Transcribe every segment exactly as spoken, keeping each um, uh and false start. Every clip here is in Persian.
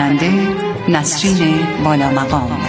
گوینده نسرین بالا مقام.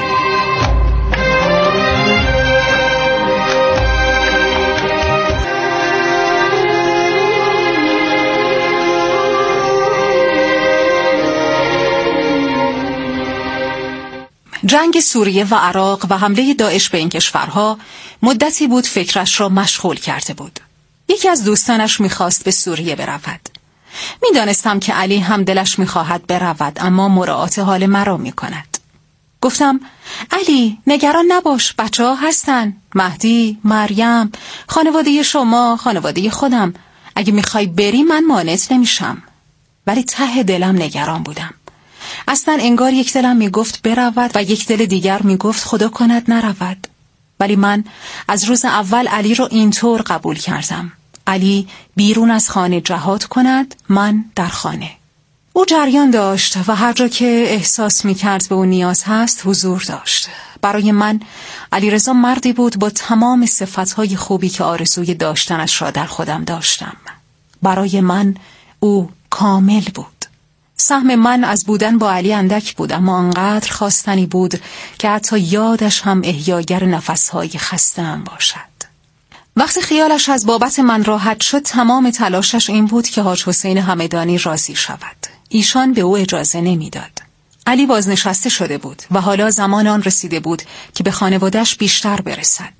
جنگ سوریه و عراق و حمله داعش به این کشورها مدتی بود فکرش را مشغول کرده بود. یکی از دوستانش می‌خواست به سوریه برود. می‌دانستم که علی هم دلش می‌خواهد برود، اما مراعات حال مرا می‌کند. گفتم علی نگران نباش، بچه‌ها هستن، مهدی، مریم، خانواده شما، خانواده خودم. اگه می‌خوای بری من مانعت نمیشم. ولی ته دلم نگران بودم. اصلا انگار یک دلم میگفت برود و یک دل دیگر میگفت خدا کند نرود. ولی من از روز اول علی رو اینطور قبول کردم. علی بیرون از خانه جهاد کند، من در خانه. او جریان داشت و هر جا که احساس میکرد به او نیاز هست حضور داشت. برای من علیرضا مردی بود با تمام صفتهای خوبی که آرزوی داشتنش را در خودم داشتم. برای من او کامل بود. سهم من از بودن با علی اندک بود، اما انقدر خواستنی بود که حتی یادش هم احیاگر نفسهای خسته‌ام باشد. وقتی خیالش از بابت من راحت شد، تمام تلاشش این بود که حاج حسین همدانی راضی شود. ایشان به او اجازه نمیداد. علی بازنشسته شده بود و حالا زمان آن رسیده بود که به خانواده‌اش بیشتر برسد.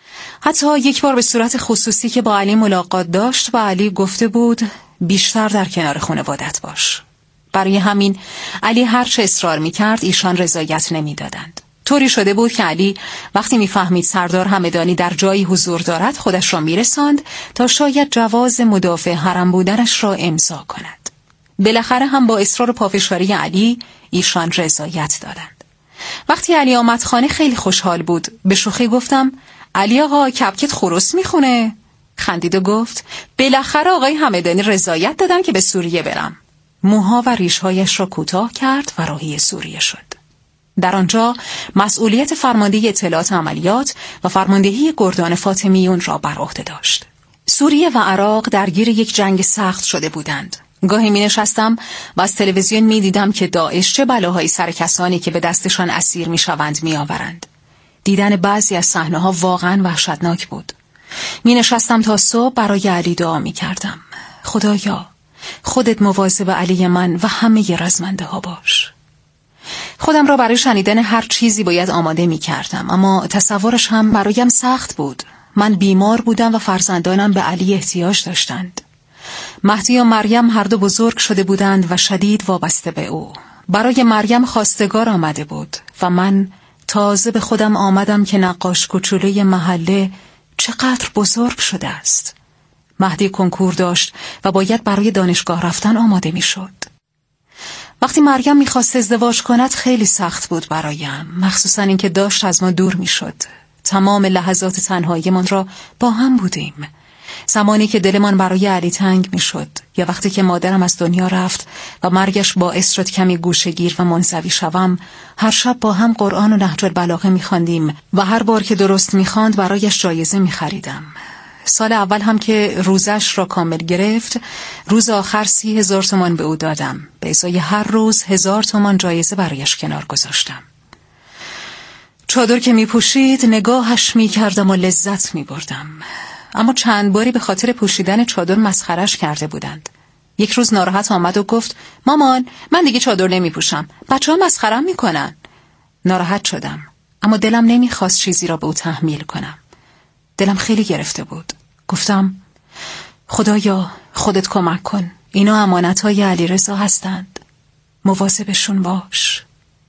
حتی یک بار به صورت خصوصی که با علی ملاقات داشت و علی گفته بود بیشتر در کنار خانوادت باش. برای همین علی هر چه اصرار می‌کرد ایشان رضایت نمی‌دادند. طوری شده بود که علی وقتی می‌فهمید سردار همدانی در جایی حضور دارد خودش را می‌رساند تا شاید جواز مدافع حرم بودنش را امضا کند. بالاخره هم با اصرار و پافشاری علی ایشان رضایت دادند. وقتی علی آمد خانه خیلی خوشحال بود. به شوخی گفتم علی آقا کپکت خروس می‌خونه؟ خندید و گفت بالاخره آقای همدانی رضایت دادن که به سوریه برم. موها و ریش‌هایش را کوتاه کرد و راهی سوریه شد. در آنجا مسئولیت فرماندهی اطلاعات عملیات و فرماندهی گردان فاطمیون را بر عهده داشت. سوریه و عراق درگیر یک جنگ سخت شده بودند. گاهی می نشستم و از تلویزیون می دیدم که داعش چه بلاهایی سر کسانی که به دستشان اسیر می شوند می آورند. دیدن بعضی از صحنه‌ها واقعا وحشتناک بود. می نشستم تا صبح برای علی دعا می کردم. خدایا خودت مواظب علی من و همه رزمنده ها باش. خودم را برای شنیدن هر چیزی باید آماده می کردم، اما تصورش هم برایم سخت بود. من بیمار بودم و فرزندانم به علی احتیاج داشتند. مهدی و مریم هر دو بزرگ شده بودند و شدید وابسته به او. برای مریم خواستگار آمده بود و من تازه به خودم آمدم که نقاش کوچولوی محله چقدر بزرگ شده است. مهدی کنکور داشت و باید برای دانشگاه رفتن آماده می شد. وقتی مریم می خواست ازدواج کند خیلی سخت بود برایم، مخصوصا اینکه داشت از ما دور می شد. تمام لحظات تنهایی من را با هم بودیم. زمانی که دلمان برای علی تنگ می شد یا وقتی که مادرم از دنیا رفت و مرگش باعث شد کمی گوشه‌گیر و منزوی شوم، هر شب با هم قرآن و نهج البلاغه می خواندیم و هر بار که درست می خواند برایش جایزه می خریدم. سال اول هم که روزش را کامل گرفت، روز آخر سی هزار تومان به او دادم. به ازای هر روز هزار تومان جایزه برایش کنار گذاشتم. چادر که می پوشید نگاهش می کردم و لذت می بردم. اما چند باری به خاطر پوشیدن چادر مسخرش کرده بودند. یک روز ناراحت آمد و گفت مامان من دیگه چادر نمی پوشم، بچه ها مسخرم می کنن. ناراحت شدم، اما دلم نمی خواست چیزی را به او تحمیل کنم. دلم خیلی گرفته بود. گفتم خدایا خودت کمک کن، اینا امانت‌های علیرضا هستند، مواظبشون باش.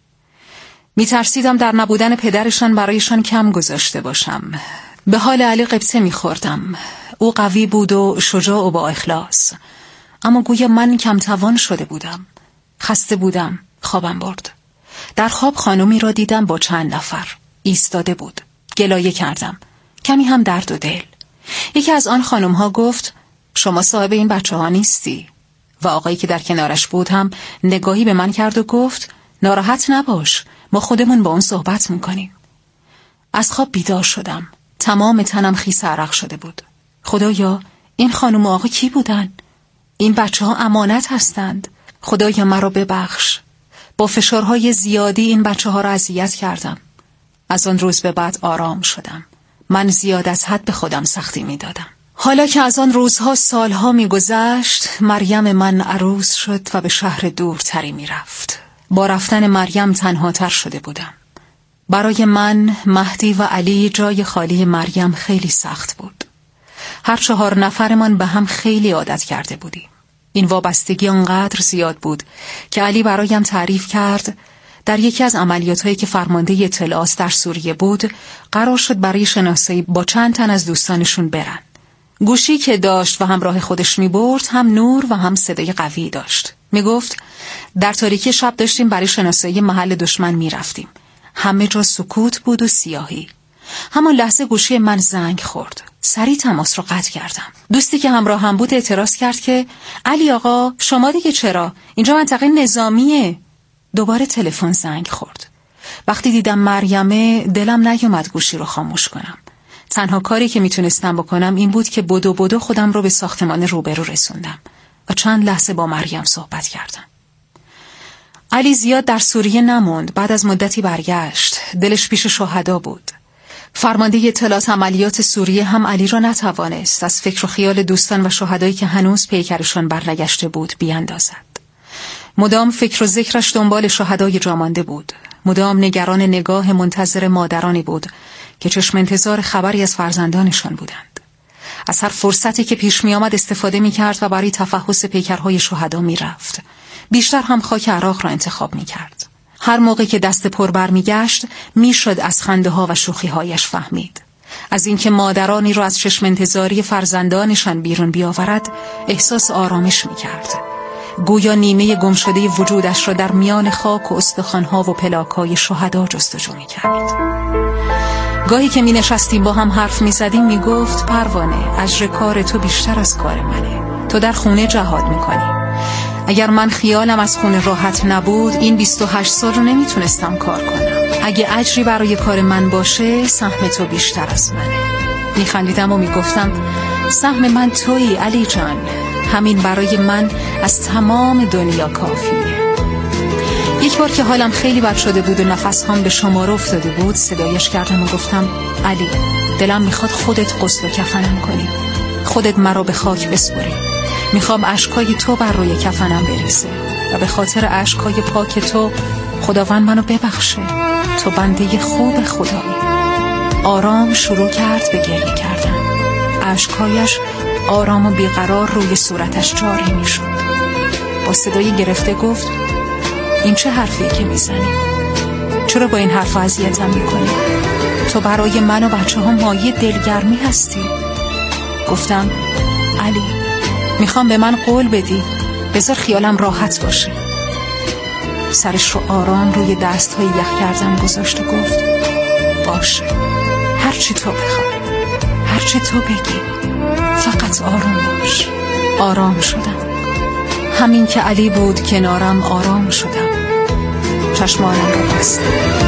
می ترسیدم در نبودن پدرشان برایشان کم گذاشته باشم. به حال علی قبطه می خوردم. او قوی بود و شجاع و با اخلاص، اما گویا من کم توان شده بودم. خسته بودم، خوابم برد. در خواب خانومی را دیدم با چند نفر ایستاده بود. گلایه کردم، کمی هم درد و دل. یکی از آن خانم ها گفت شما صاحب این بچه ها نیستی؟ و آقایی که در کنارش بود هم نگاهی به من کرد و گفت ناراحت نباش، ما خودمون با اون صحبت میکنیم. از خواب بیدار شدم. تمام تنم خیس عرق شده بود. خدایا این خانم و آقا کی بودن؟ این بچه ها امانت هستند. خدایا مرا ببخش. با فشارهای زیادی این بچه ها را اذیت کردم. از آن روز به بعد آرام شدم. من زیاد از حد به خودم سختی می دادم. حالا که از آن روزها سالها می گذشت، مریم من عروس شد و به شهر دورتری می رفت. با رفتن مریم تنها تر شده بودم. برای من، مهدی و علی جای خالی مریم خیلی سخت بود. هر چهار نفرمان به هم خیلی عادت کرده بودیم. این وابستگی آنقدر زیاد بود که علی برایم تعریف کرد در یکی از عملیاتایی که فرمانده اطلاعات در سوریه بود، قرار شد برای شناسایی با چند تن از دوستانشون برن. گوشی که داشت و همراه خودش می برد هم نور و هم صدای قوی داشت. می گفت در تاریکی شب داشتیم برای شناسایی محل دشمن می رفتیم. همه جا سکوت بود و سیاهی. همان لحظه گوشی من زنگ خورد. سریع تماس رو قطع کردم. دوستی که همراه هم بود اعتراض کرد که علی آقا شما دیگه چرا؟ اینجا منطقه نظامیه. دوباره تلفن زنگ خورد. وقتی دیدم مریمه دلم نیومد گوشی رو خاموش کنم. تنها کاری که میتونستم بکنم این بود که بدو بدو خودم رو به ساختمان روبرو رسوندم و چند لحظه با مریم صحبت کردم. علی زیاد در سوریه نموند. بعد از مدتی برگشت. دلش پیش شهدا بود. فرمانده اطلاعات عملیات سوریه هم علی را نتوانست از فکر و خیال دوستان و شهدایی که هنوز پیکرشان برنگشته بود بیاندازد. مدام فکر و ذکرش دنبال شهدای جامانده بود. مدام نگران نگاه منتظر مادرانی بود که چشم انتظار خبری از فرزندانشان بودند. از هر فرصتی که پیش می آمد استفاده می کرد و برای تفحص پیکرهای شهدا می رفت. بیشتر هم خاک عراق را انتخاب می کرد. هر موقع که دست پر بر می گشت می شد از خنده ها و شوخی هایش فهمید. از اینکه مادرانی را از چشم انتظاری فرزندانشان بیرون بیاورد احساس آرامش می کرد. گویا نیمه گم شده وجودش را در میان خاک و استخوان‌ها و پلاک‌های شهدا جستجو می‌کرد. گاهی که می‌نشستیم با هم حرف می‌زدیم می‌گفت پروانه، اجر کار تو بیشتر از کار منه. تو در خونه جهاد می‌کنی. اگر من خیالم از خونه راحت نبود این بیست و هشت سال رو نمی‌تونستم کار کنم. اگه اجری برای کار من باشه سهم تو بیشتر از منه. می‌خندیدم و می‌گفتم سهم من تویی علی جان. همین برای من از تمام دنیا کافیه. یک بار که حالم خیلی بد شده بود و نفس‌هام به شمار افتاده بود صدایش کردم و گفتم علی، دلم میخواد خودت غسل و کفنم کنی، خودت مرا به خاک بسپری. میخوام اشکای تو بر روی کفنم برسه و به خاطر اشکای پاک تو خداوند منو ببخشه. تو بنده خوب خدایی. آرام شروع کرد به گریه کردن. اشکایش آرام و بیقرار روی صورتش جاری می شد. با صدای گرفته گفت این چه حرفیه که می زنی؟ چرا با این حرف اذیتم می کنی؟ تو برای من و بچه ها مایه دلگرمی هستی. گفتم علی، میخوام به من قول بدی، بذار خیالم راحت باشه. سرش رو آرام روی دست های یخ کردم گذاشت و گفت باشه، هرچی تو بخوای، هرچی تو بگی، فقط آرام باش. آرام شدم. همین که علی بود کنارم آرام شدم. چشمانم رو بستم.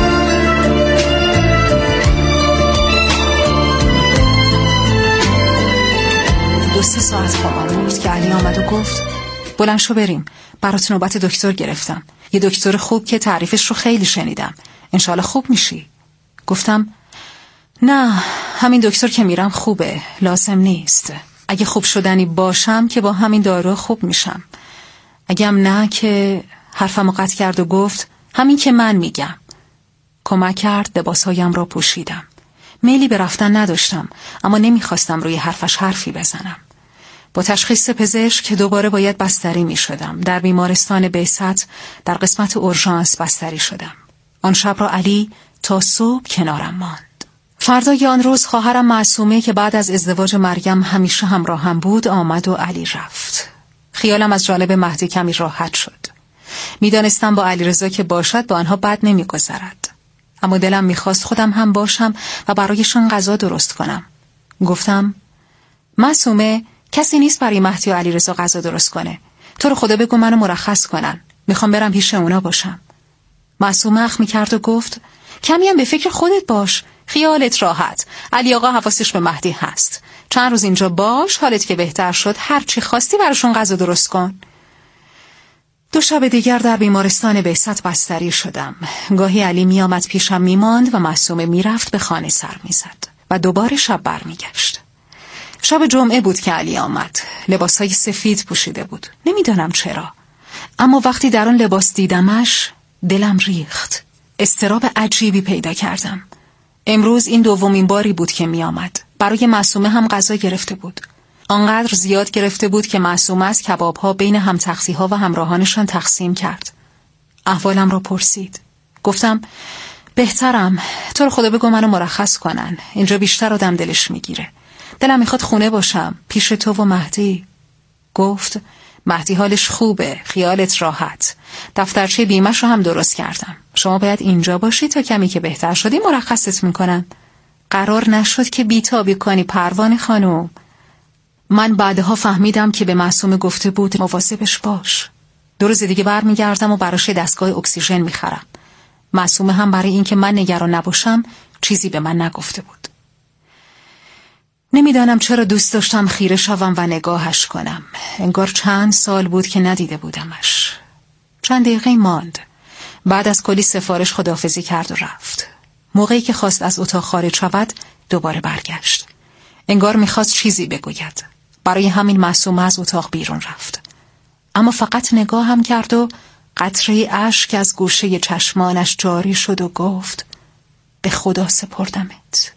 دو سه ساعت خوابم بود که علی آمد و گفت بلند شو بریم، برات نوبت دکتر گرفتم، یه دکتر خوب که تعریفش رو خیلی شنیدم، انشالله خوب میشی. گفتم نه، همین دکتر که میرم خوبه، لازم نیست. اگه خوب شدنی باشم که با همین دارو خوب میشم، اگه هم نه که. حرفمو قطع کرد و گفت همین که من میگم. کمک کرد لباسهایم را پوشیدم. میلی به رفتن نداشتم اما نمیخواستم روی حرفش حرفی بزنم. با تشخیص پزشک دوباره باید بستری میشدم. در بیمارستان بعثت در قسمت اورژانس بستری شدم. آن شب را علی تا صبح کنارم ماند. فردای آن روز خواهرم معصومه که بعد از ازدواج مریم همیشه همراهم بود آمد و علی رفت. خیالم از جانب مهدی کمی راحت شد. میدانستم با علیرضا که باشد با آنها بد نمیگذرد. اما دلم میخواست خودم هم باشم و برایشان غذا درست کنم. گفتم معصومه، کسی نیست برای مهدی و علیرضا غذا درست کنه. تو رو خدا بگو منو مرخص کنن. میخوام برم پیش اونا باشم. معصومه اخم میکرد و گفت کمی هم به فکر خودت باش. خیالت راحت. علی آقا حواسش به مهدی هست. چند روز اینجا باش، حالت که بهتر شد هر چی خواستی براشون غذا درست کن. دو شب دیگر در بیمارستان بهست بستری شدم. گاهی علی می آمد پیشم می ماند و معصومه می رفت به خانه سر می زد و دوباره شب بر می گشت. شب جمعه بود که علی آمد. لباسهای سفید پوشیده بود. نمیدانم چرا، اما وقتی در آن لباس دیدمش دلم ریخت. اضطراب عجیبی پیدا کردم. امروز این دومین باری بود که می آمد. برای معصومه هم غذا گرفته بود. آنقدر زیاد گرفته بود که معصومه از کباب‌ها بین هم تختی‌ها و همراهانشان تقسیم کرد. احوالم را پرسید. گفتم بهترم، تو رو خدا بگو منو مرخص کنن. اینجا بیشتر آدم دلش میگیره. دلم میخواد خونه باشم پیش تو و مهدی. گفت مهدی حالش خوبه، خیالت راحت. دفترچه بیمه‌ش رو هم درست کردم. شما باید اینجا باشی تا کمی که بهتر شدی مرخصت میکنن. قرار نشد که بیتابی کنی پروانه خانم. من بعدها فهمیدم که به معصومه گفته بود مواظبش باش. دو روز دیگه برمیگردم و براش دستگاه اکسیژن میخرم. معصومه هم برای اینکه من نگران نباشم چیزی به من نگفته بود. نمیدانم چرا دوست داشتم خیره شوم و نگاهش کنم. انگار چند سال بود که ندیده بودمش. چند دقیقه ماند. بعد از کلی سفارش خداحافظی کرد و رفت. موقعی که خواست از اتاق خارج شود دوباره برگشت. انگار میخواست چیزی بگوید. برای همین معصومه از اتاق بیرون رفت. اما فقط نگاه هم کرد و قطره اشک از گوشه چشمانش جاری شد و گفت به خدا سپردمت.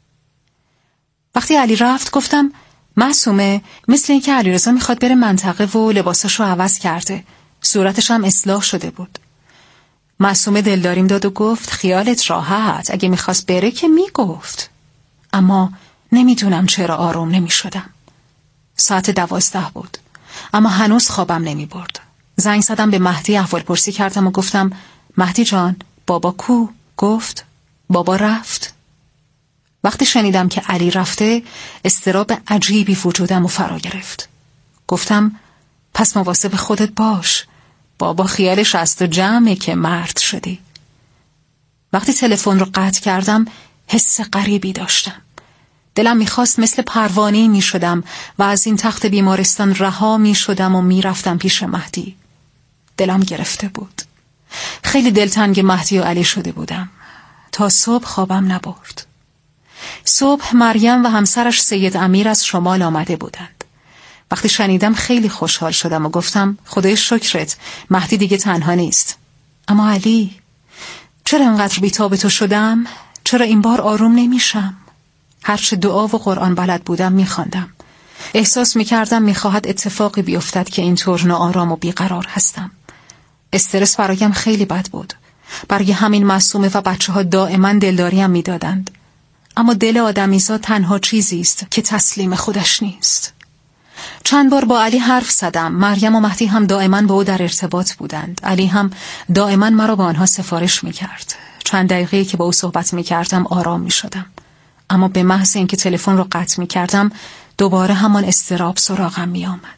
وقتی علی رفت گفتم معصومه، مثل اینکه علیرضا میخواد بره منطقه و لباساشو عوض کرده. صورتش هم اصلاح شده بود. معصومه دلداریم داد و گفت خیالت راحت، اگه میخواست بره که میگفت. اما نمیدونم چرا آروم نمیشدم. ساعت دوازده بود، اما هنوز خوابم نمی برد. زنگ زدم به مهدی، احوال پرسی کردم و گفتم مهدی جان، بابا کو؟ گفت بابا رفت. وقتی شنیدم که علی رفته اضطراب عجیبی وجودم و فرا گرفت. گفتم پس مواظب خودت باش، بابا خیالش از تو جمعه که مرد شدی. وقتی تلفن رو قطع کردم حس غریبی داشتم. دلم میخواست مثل پروانه‌ای میشدم و از این تخت بیمارستان رها میشدم و میرفتم پیش مهدی. دلم گرفته بود. خیلی دلتنگ مهدی و علی شده بودم. تا صبح خوابم نبرد. صبح مریم و همسرش سید امیر از شمال آمده بودند. وقتی شنیدم خیلی خوشحال شدم و گفتم خدای شکرت، مهدی دیگه تنها نیست. اما علی، چرا انقدر بی‌تاب تو شدم؟ چرا این بار آروم نمیشم؟ هرچه دعا و قرآن بلد بودم میخواندم. احساس میکردم میخواهد اتفاقی بیفتد که اینطور ناآرام و بیقرار هستم. استرس برایم خیلی بد بود. برای همین معصومه و بچه ها دائما دلداریم میدادند. اما دل آدمیزاد تنها چیزی است که تسلیم خودش نیست. چند بار با علی حرف زدم. مریم و مهدی هم دائما با او در ارتباط بودند. علی هم دائما مرا با آنها سفارش میکرد. چند دقیقه که با او صحبت میکردم آرام میشدم. اما به محض اینکه تلفن رو قطع میکردم دوباره همان اضطراب سراغم میآمد.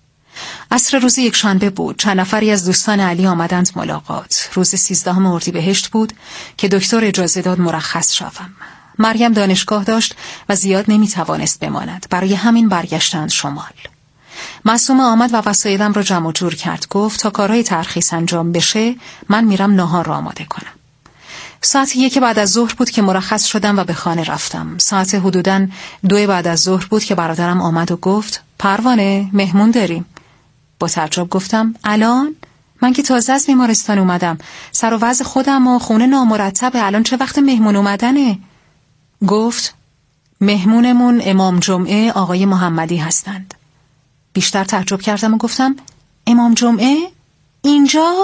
عصر روز یک شنبه بود. چند نفری از دوستان علی آمدند ملاقات. روز سیزدهم اردیبهشت بود که دکتر اجازه داد مرخص شوم. مریم دانشگاه داشت و زیاد نمیتوانست بماند. برای همین برگشتند شمال. معصومه آمد و وسایلم را جمع و جور کرد. گفت تا کارهای ترخیص انجام بشه من میرم ناهار را آماده کنم. ساعت یک بعد از ظهر بود که مرخص شدم و به خانه رفتم. ساعت حدوداً دو بعد از ظهر بود که برادرم آمد و گفت پروانه، مهمون داریم. با تعجب گفتم الان؟ من که تازه از بیمارستان اومدم. سر و وضع خودم و خونه نامرتبه. الان چه وقت مهمون اومدنه؟ گفت مهمونمون امام جمعه آقای محمدی هستند. بیشتر تعجب کردم و گفتم امام جمعه؟ اینجا؟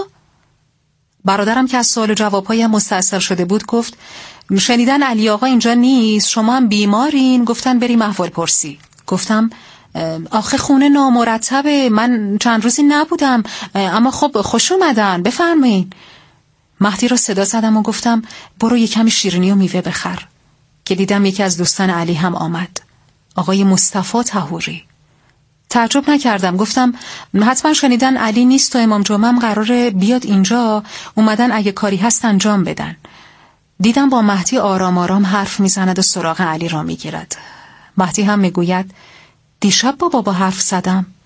برادرم که از سوال و جوابهایم مستأصل شده بود گفت شنیدن علی آقا اینجا نیست، شما هم بیمارین، گفتن بریم احوال پرسی. گفتم آخه خونه نامرتبه، من چند روزی نبودم، اما خب خوش اومدن، بفرمایین. مهدی رو صدا زدم و گفتم برو یک کمی شیرینی و میوه بخر. که دیدم یکی از دوستان علی هم آمد، آقای مصطفی طهوری. تعجب نکردم. گفتم حتما شنیدن علی نیست و امام جمعه هم قراره بیاد اینجا، اومدن اگه کاری هست انجام بدن. دیدم با مهدی آرام آرام حرف میزند و سراغ علی را میگیرد. مهدی هم میگوید دیشب با بابا حرف زدم.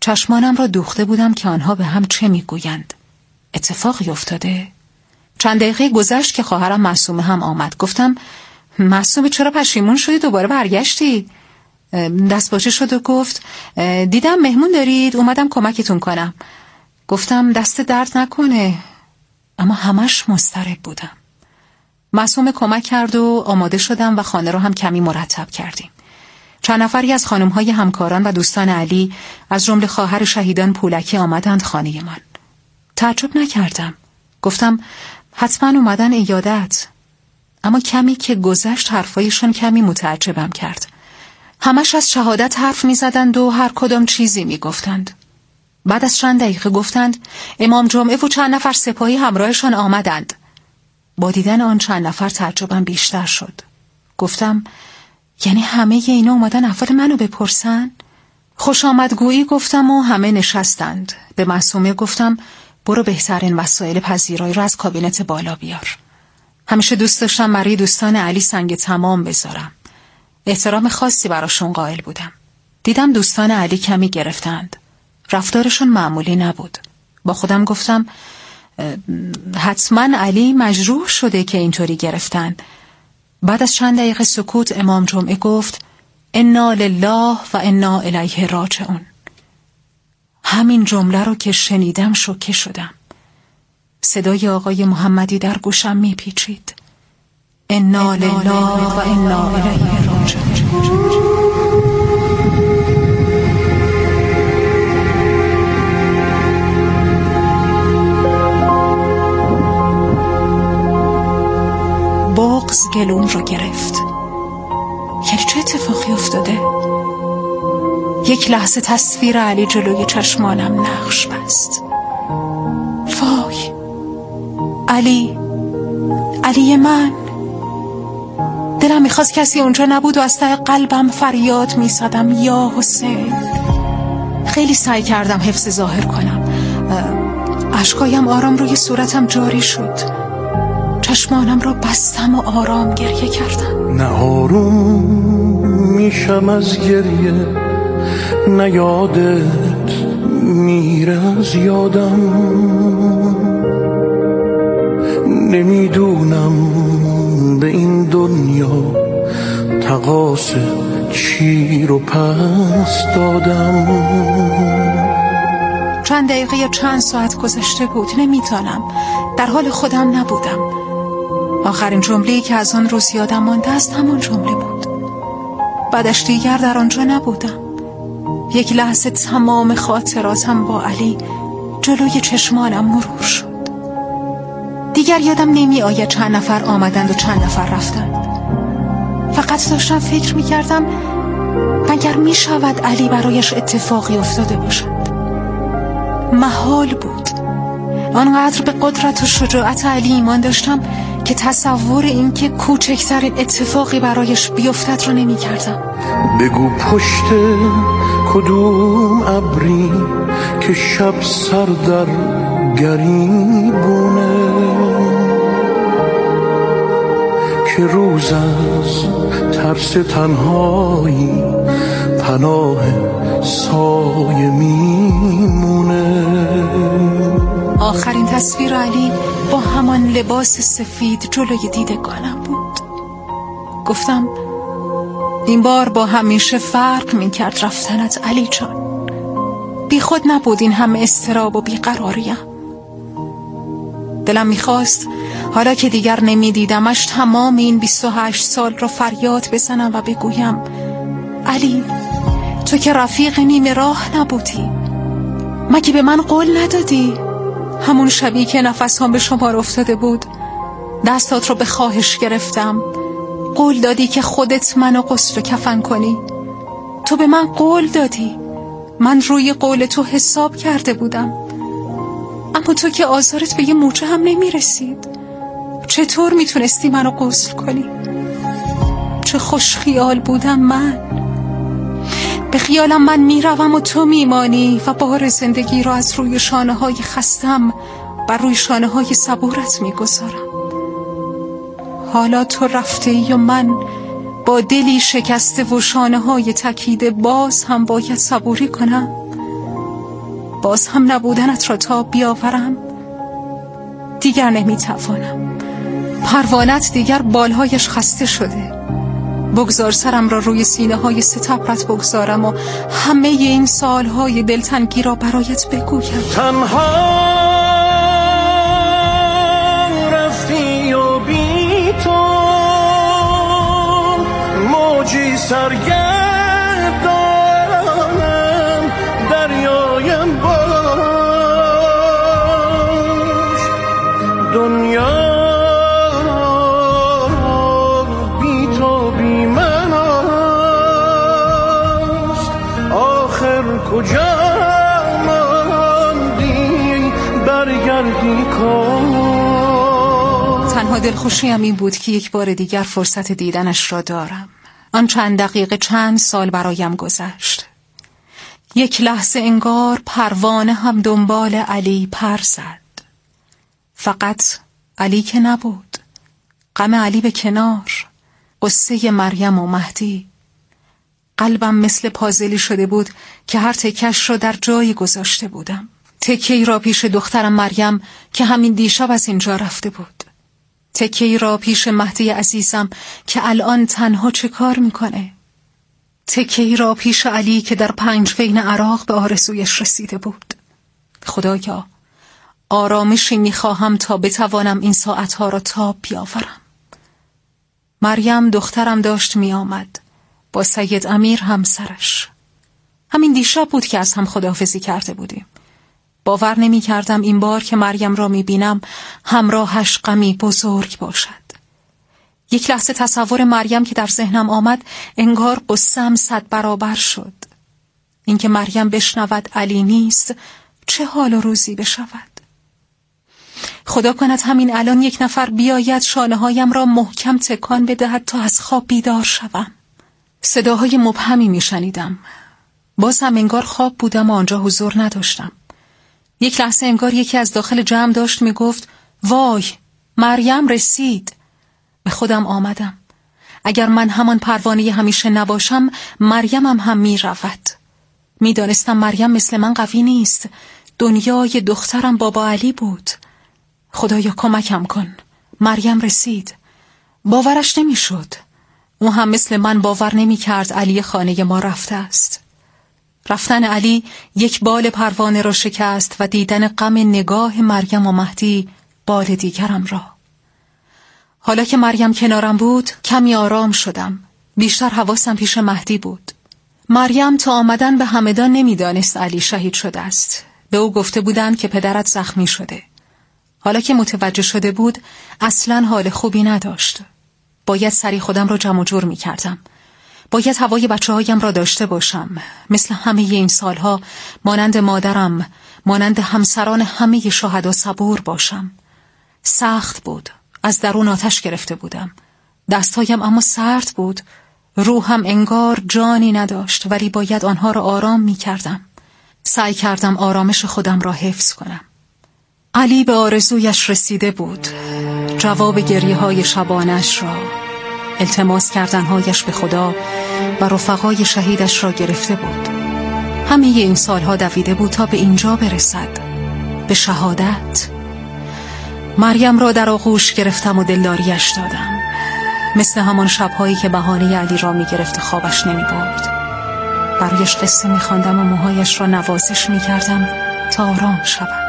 چشمانم را دوخته بودم که آنها به هم چه میگویند. اتفاقی افتاده؟ چند دقیقه گذشت که خواهرم معصومه هم آمد. گفتم معصومه چرا پشیمون شدی دوباره برگشتی؟ دست باچه شد و گفت دیدم مهمون دارید اومدم کمکتون کنم. گفتم دست درد نکنه، اما همش مضطرب بودم. معصومه کمک کرد و آماده شدم و خانه را هم کمی مرتب کردیم. چند نفری از خانم‌های همکاران و دوستان علی از جمله خواهر شهیدان پولکی آمدند خانه من. تعجب نکردم. گفتم حتما اومدن عیادت. اما کمی که گذشت حرفایشون کمی متعجبم کرد. همش از شهادت حرف می زدند و هر کدام چیزی می گفتند. بعد از چند دقیقه گفتند امام جمعه و چند نفر سپاهی همراهشان آمدند. با دیدن آن چند نفر تعجبم بیشتر شد. گفتم یعنی همه اینا اومدن احوال منو بپرسن؟ خوش آمدگویی گفتم و همه نشستند. به معصومه گفتم برو بهترین وسایل پذیرایی را از کابینت بالا بیار. همیشه دوست داشتم برای دوستان علی سنگ تمام بذارم. احترام خاصی براشون قائل بودم. دیدم دوستان علی کمی گرفتند. رفتارشون معمولی نبود. با خودم گفتم حتما علی مجروح شده که اینطوری گرفتن. بعد از چند دقیقه سکوت امام جمعه گفت انا لله و انا الیه راجعون. همین جمله رو که شنیدم شوکه شدم. صدای آقای محمدی در گوشم میپیچید. انا لله و انا الیه راجعون. بغض گلوم رو گرفت. یعنی چه اتفاقی افتاده؟ یک لحظه تصویر علی جلوی چشمانم نقش بست. وای، علی، علی من. دلم میخواست کسی اونجا نبود و از ته قلبم فریاد میزدم یا حسین. خیلی سعی کردم حفظ ظاهر کنم. اشکایم آرام روی صورتم جاری شد. چشمانم را بستم و آرام گریه کردم. نه آروم میشم از گریه، نه یادت میره از یادم. نمیدونم به این دنیا تقاص چی رو پس دادم. چند دقیقه یا چند ساعت گذشته بود، نمیدانم. در حال خودم نبودم. آخرین جمله‌ای که از آن روز یادم مانده است همان جمله بود. بعدش دیگر در آنجا نبودم. یک لحظه تمام خاطراتم با علی جلوی چشمانم مرور شد. دیگر یادم نمی آید چند نفر آمدند و چند نفر رفتند. فقط داشتم فکر می کردم مگر می شود علی برایش اتفاقی افتاده باشد. محال بود. آنقدر به قدرت و شجاعت علی ایمان داشتم که تصور این که کوچکترین اتفاقی برایش بیفتد رو نمی کردم. بگو پشت کدوم ابری که شب سر در گریبونه، که روز از ترس تنهایی پناه سایه میمونه. آخرین تصویر علی با همان لباس سفید جلوی دیدگانم بود. گفتم این بار با همیشه فرق میکرد رفتنت علی جان. بی خود نبود این همه اضطراب و بیقراریم. دلم میخواست حالا که دیگر نمیدیدمش تمام این بیست و هشت سال رو فریاد بزنم و بگویم علی، تو که رفیق نیمه راه نبودی؟ مگه به من قول ندادی؟ همون شبی که نفسم به شمار افتاده بود دستات رو به خواهش گرفتم، قول دادی که خودت منو غسل و کفن کنی. تو به من قول دادی، من روی قول تو حساب کرده بودم. اما تو که آزارت به یه موچه هم نمیرسید، چطور میتونستی منو غسل کنی؟ چه خوش خیال بودم من. به خیالم من میروم و تو میمانی و بار زندگی را از روی شانه های خستم بر روی شانه های صبورت میگذارم. حالا تو رفته ای و من با دلی شکسته و شانه های تکیده باز هم باید صبوری کنم. باز هم نبودنت را تاب بیاورم؟ دیگر نمیتوانم. پروانت دیگر بالهایش خسته شده. بگذار سرم را روی سینه های ستبرت بگذارم و همه این سالهای دلتنگی را برایت بگویم. تنها رفتی و بی تو موجی سرگردانم دریایم باش. دنیا کجا ماندی برگردی کن. تنها دلخوشیم این بود که یک بار دیگر فرصت دیدنش را دارم. آن چند دقیقه چند سال برایم گذشت. یک لحظه انگار پروانه هم دنبال علی پر زد. فقط علی که نبود، غم علی به کنار، قصه مریم و مهدی. قلبم مثل پازلی شده بود که هر تکش را در جایی گذاشته بودم. تکه‌ای را پیش دخترم مریم که همین دیشب از اینجا رفته بود. تکه‌ای را پیش مهدی عزیزم که الان تنها چه کار میکنه. تکه‌ای را پیش علی که در پنجوین عراق به آرزویش رسیده بود. خدایا، آرامشی میخواهم تا بتوانم این ساعتها را تاب بیاورم. مریم دخترم داشت میآمد با سید امیر همسرش. همین دیشب بود که از هم خداحافظی کرده بودیم. باور نمی کردم این بار که مریم را می بینم همراهش غمی بزرگ باشد. یک لحظه تصور مریم که در ذهنم آمد انگار قصه‌ام صد برابر شد. اینکه مریم بشنود علی نیست چه حال و روزی بشود. خدا کند همین الان یک نفر بیاید شانه هایم را محکم تکان بدهد تا از خواب بیدار شوم. صداهای مبهمی می شنیدم. باز هم انگار خواب بودم و آنجا حضور نداشتم. یک لحظه انگار یکی از داخل جمع داشت می گفت وای، مریم رسید. به خودم آمدم. اگر من همان پروانه همیشه نباشم، مریمم هم می رود. می دانستم مریم مثل من قوی نیست. دنیای دخترم بابا علی بود. خدایا کمکم کن. مریم رسید. باورش نمی شد. او هم مثل من باور نمی کرد علی خانه ما رفته است. رفتن علی یک بال پروانه را شکست و دیدن غم نگاه مریم و مهدی بال دیگرم را. حالا که مریم کنارم بود کمی آرام شدم. بیشتر حواسم پیش مهدی بود. مریم تا آمدن به همدان نمی دانست علی شهید شده است. به او گفته بودند که پدرت زخمی شده. حالا که متوجه شده بود اصلاً حال خوبی نداشت. باید سری خودم را جمع و جور می کردم. باید هوای بچه هایم را داشته باشم. مثل همه این سالها مانند مادرم، مانند همسران همه شهدا صبور باشم. سخت بود. از درون آتش گرفته بودم. دستهایم اما سرد بود. روحم انگار جانی نداشت ولی باید آنها را آرام می کردم. سعی کردم آرامش خودم را حفظ کنم. علی به آرزویش رسیده بود. جواب گریه های شبانش را، التماس کردنهایش به خدا و رفقای شهیدش را گرفته بود. همه این سالها دویده بود تا به اینجا برسد، به شهادت. مریم را در آغوش گرفتم و دلداریش دادم. مثل همان شبهایی که بهانه علی را می گرفت خوابش نمی برد. برایش قصه می خواندم و موهایش را نوازش می کردم تا آرام شود.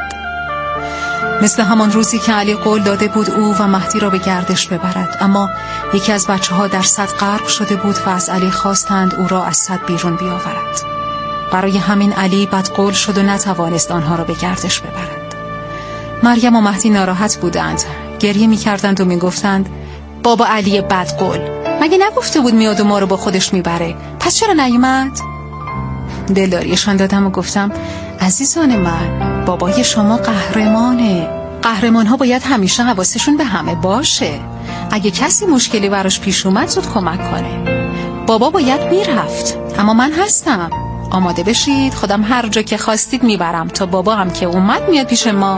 مثل همان روزی که علی قول داده بود او و مهدی را به گردش ببرد، اما یکی از بچه ها در سد غرق شده بود و از علی خواستند او را از سد بیرون بیاورد. برای همین علی بدقول شد و نتوانست آنها را به گردش ببرد. مریم و مهدی ناراحت بودند. گریه می کردند و می گفتند بابا علی بدقول مگه نگفته بود میاد و ما رو با خودش میبره؟ پس چرا نیومد؟ دلداریشان دادم و گفتم عزیزان من، بابای شما قهرمانه. قهرمان ها باید همیشه حواسشون به همه باشه. اگه کسی مشکلی براش پیش اومد زود کمک کنه. بابا باید میرفت، اما من هستم. آماده بشید، خودم هر جا که خواستید میبرم تا بابا هم که اومد میاد پیش ما.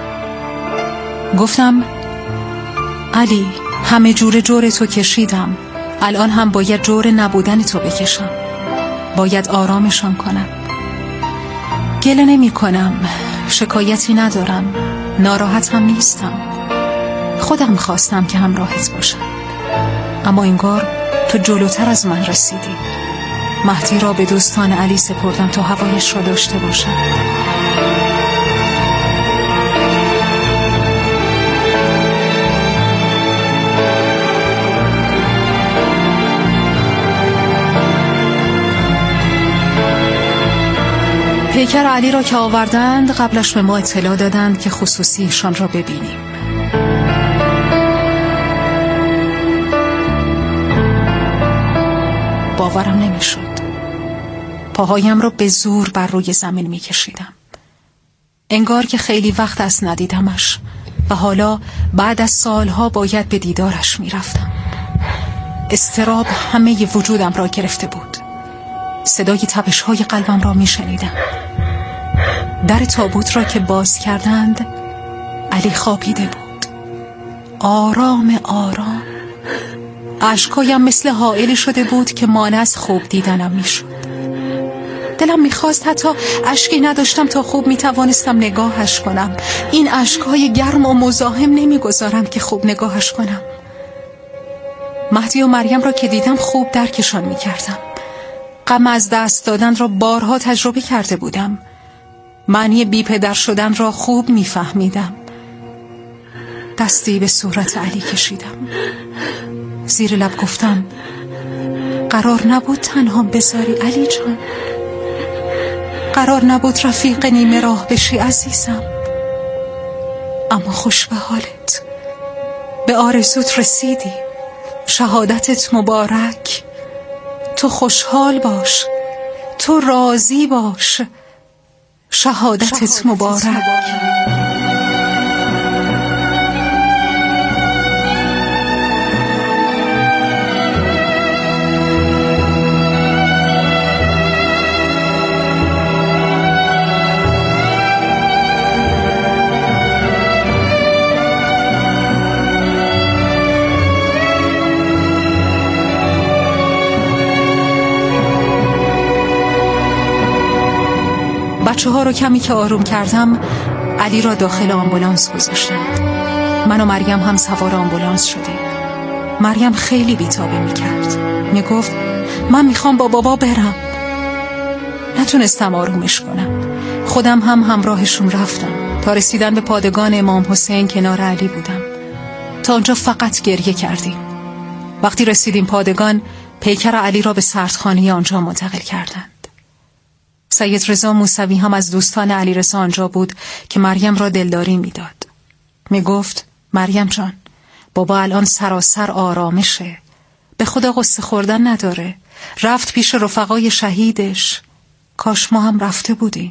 گفتم علی، همه جور جور تو کشیدم، الان هم باید جور نبودن تو بکشم. باید آرامشان کنم. گله نمی کنم، شکایتی ندارم، ناراحت هم نیستم. خودم خواستم که همراهت باشم، اما انگار تو جلوتر از من رسیدی. مهدی را به دوستان علی سپردم تا هوایش را داشته باشم. پیکر علی را که آوردند قبلش به ما اطلاع دادند که خصوصیشان را ببینیم. باورم نمیشد. پاهایم را به زور بر روی زمین می کشیدم. انگار که خیلی وقت از ندیدمش و حالا بعد از سالها باید به دیدارش می رفتم. اضطراب همه وجودم را گرفته بود. صدای تپش‌های قلبم را می شنیدم. در تابوت را که باز کردند علی خوابیده بود، آرام آرام. اشکایم مثل حائلی شده بود که مانع از خوب دیدنم می شد. دلم می خواست حتی اشکی نداشتم تا خوب می توانستم نگاهش کنم. این اشکهای گرم و مزاحم نمی گذارم که خوب نگاهش کنم. مهدی و مریم را که دیدم خوب درکشان می کردم. غم از دست دادن را بارها تجربه کرده بودم. معنی بی پدر شدن را خوب می فهمیدم. دستی به صورت علی کشیدم. زیر لب گفتم قرار نبود تنها بذاری علی جان. قرار نبود رفیق نیمه راه بشی عزیزم. اما خوش به حالت، به آرزوت رسیدی. شهادتت مبارک. تو خوشحال باش، تو راضی باش. شهادتت مبارک. بچه ها رو کمی که آروم کردم علی را داخل آمبولانس گذاشتند. من و مریم هم سوار آمبولانس شدیم. مریم خیلی بیتابه می کرد. می گفت من میخوام با بابا برم. نتونستم آرومش کنم. خودم هم همراهشون رفتم. تا رسیدن به پادگان امام حسین کنار علی بودم. تا اونجا فقط گریه کردیم. وقتی رسیدیم پادگان پیکر علی را به سردخانه آنجا منتقل کردند. سید رضا موسوی هم از دوستان علی رضا آنجا بود که مریم را دلداری میداد. می گفت مریم جان، بابا الان سراسر آرامشه، به خدا قصه خوردن نداره، رفت پیش رفقای شهیدش، کاش ما هم رفته بودیم.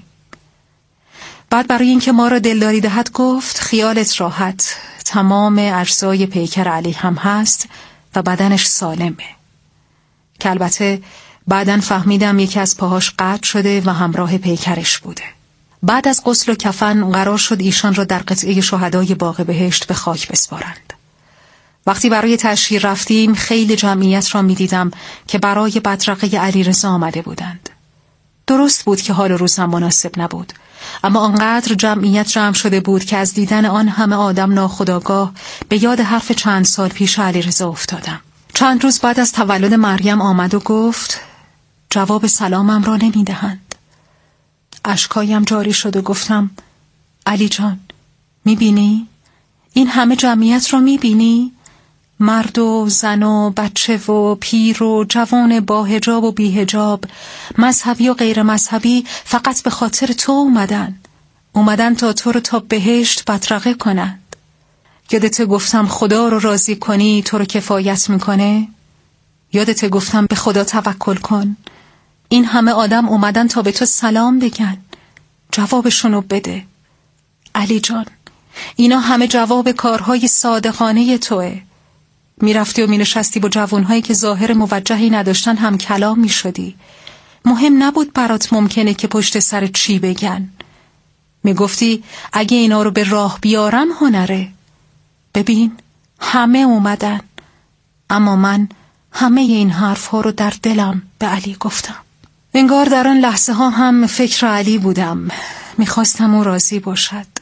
بعد برای اینکه ما را دلداری دهد گفت خیالت راحت، تمام اجزای پیکر علی هم هست و بدنش سالمه. که البته بعدن فهمیدم یکی از پاهاش قطع شده و همراه پیکرش بوده. بعد از غسل و کفن قرار شد ایشان را در قطعه شهدای باغ بهشت به خاک بسپارند. وقتی برای تشییع رفتیم خیلی جمعیت را می دیدم که برای بدرقه علیرضا آمده بودند. درست بود که حال روزم مناسب نبود، اما آنقدر جمعیت جمع شده بود که از دیدن آن همه آدم ناخودآگاه به یاد حرف چند سال پیش علیرضا افتادم. چند روز بعد از تولد مریم آمد و گفت جواب سلامم را نمی دهند. اشکایم جاری شد و گفتم علی جان، می بینی؟ این همه جمعیت را می بینی؟ مرد و زن و بچه و پیر و جوان با حجاب و بی حجاب، مذهبی و غیر مذهبی، فقط به خاطر تو اومدن. اومدن تا تو رو تا بهشت بدرقه کنند. یادت گفتم خدا رو راضی کنی تو رو کفایت میکنه؟ یادت گفتم به خدا توکل کن؟ این همه آدم اومدن تا به تو سلام بگن. جوابشونو بده علی جان. اینا همه جواب کارهای صادقانه توه. میرفتی و مینشستی با جوانهایی که ظاهر موجهی نداشتن هم کلام میشدی. مهم نبود برات ممکنه که پشت سر چی بگن. میگفتی اگه اینا رو به راه بیارم هنره. ببین همه اومدن، اما من همه این حرف ها رو در دلم به علی گفتم. انگار در آن لحظه ها هم فکر علی بودم. میخواستم او راضی باشد.